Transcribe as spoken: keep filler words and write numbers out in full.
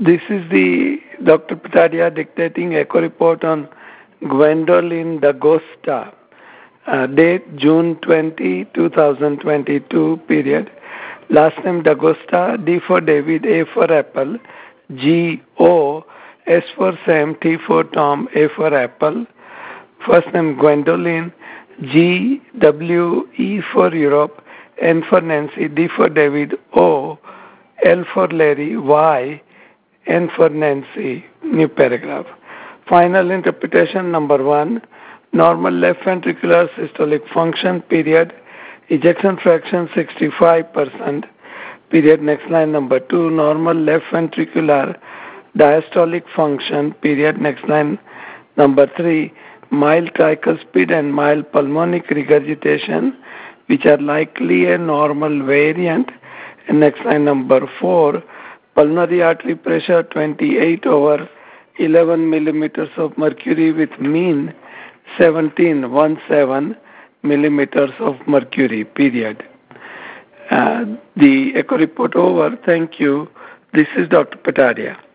This is the Doctor Patadia dictating echo report on Gwendoline D'Agosta, uh, date June twentieth, twenty twenty-two, period. Last name D'Agosta, D for David, A for Apple, G O, S for Sam, T for Tom, A for Apple. First name Gwendoline, G W E for Europe, N for Nancy, D for David, O, L for Larry, Y, N for Nancy. New paragraph. Final interpretation number one, normal left ventricular systolic function, period, ejection fraction sixty-five percent, period. Next line number two, normal left ventricular diastolic function, period. Next line number three, mild tricuspid and mild pulmonic regurgitation, which are likely a normal variant. And next line number four, pulmonary artery pressure twenty-eight over eleven millimeters of mercury with mean seventeen millimeters of mercury, period. Uh, the echo report over. Thank you. This is Doctor Patadia.